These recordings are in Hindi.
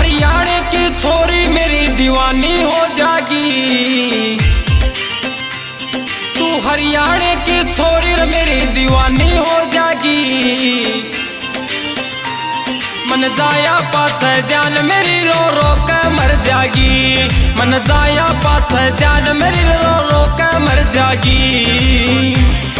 हरियाणा की छोरी मेरी दीवानी हो जागी। तू हरियाणा की छोरी मेरी दीवानी हो जागी। मन जाया पास जान मेरी रो रो के मर जागी। मन जाया पास जान मेरी रो रो के मर जागी।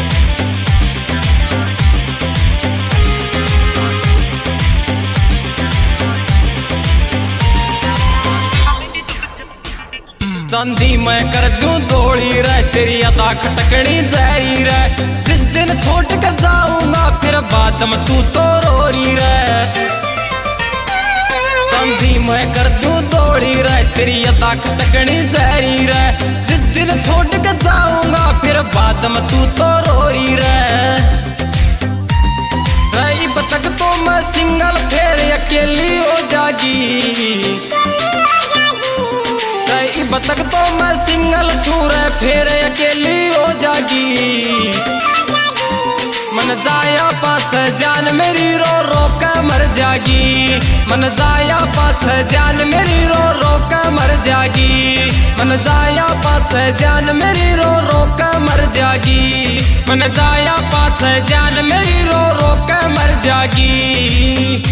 चांदी मैं कर दूं दौड़ी रे तेरी अदा खटकनी जहरी रे। जिस दिन छोड़ के जाऊंगा फिर बाद में तू तो रोरी रे। चांदी मैं कर दूं दौड़ी रे तेरी अदा खटकनी जहरी रे। जिस दिन छोड़ के जाऊंगा फिर बाद में तू तो रोरी रे। रही बतक तो मैं सिंगल फिर अकेली हो जागी। बतक तो मैं सिंगल छूरे फिर अकेली हो जागी। मन जाया पास जान मेरी रो रो के मर जागी। मन जाया पास जान मेरी रो रो के मर जागी। मन जाया पास जान मेरी रो रो के मर जागी। मन जाया पास जान मेरी रो रो के मर जागी।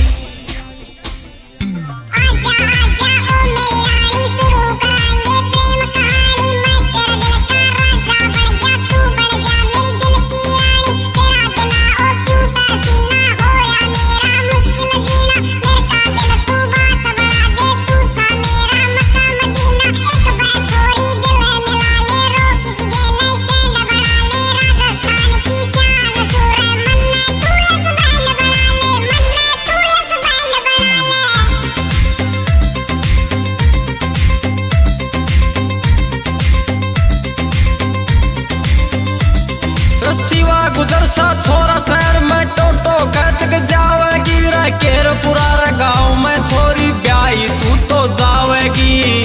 गुजर सा छोरा शहर में टोटो कहत के जावेगी रे। केरपुरा रे गाँव में छोरी ब्याही तू तो जावेगी।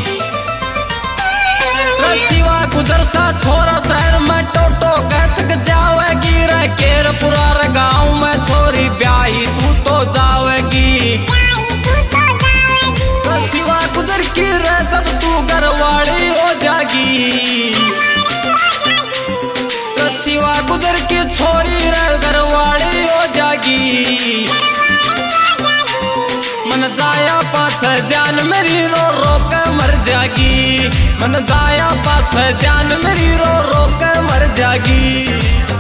रसीवा गुजर सा छोरा शहर में टोटो कहत के जावेगी रे। केरपुरा रे गाँव में छोरी ब्याही तू तो जावेगी। रसीवा गुजर की रे जब तू घरवाली हो जागी। रसीवा गुजर की छोरी रे घरवाली हो जागी। मन जाया पास जान मेरी रो रो के मर जागी। मन जाया पास जान मेरी रो रो के मर जागी।